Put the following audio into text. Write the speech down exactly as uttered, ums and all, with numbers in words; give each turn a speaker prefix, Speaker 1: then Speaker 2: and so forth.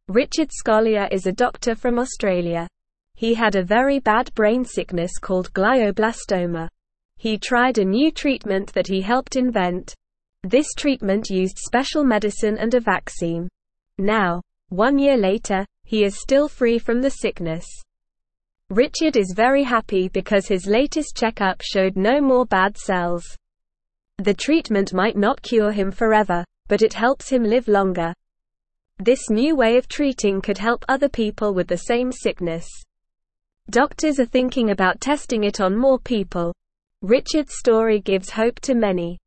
Speaker 1: Richard Scolyer is a doctor from Australia. He had a very bad brain sickness called glioblastoma. He tried a new treatment that he helped invent. This treatment used special medicine and a vaccine. Now, one year later, he is still free from the sickness. Richard is very happy because his latest checkup showed no more bad cells. The treatment might not cure him forever, but it helps him live longer. This new way of treating could help other people with the same sickness. Doctors are thinking about testing it on more people. Richard's story gives hope to many.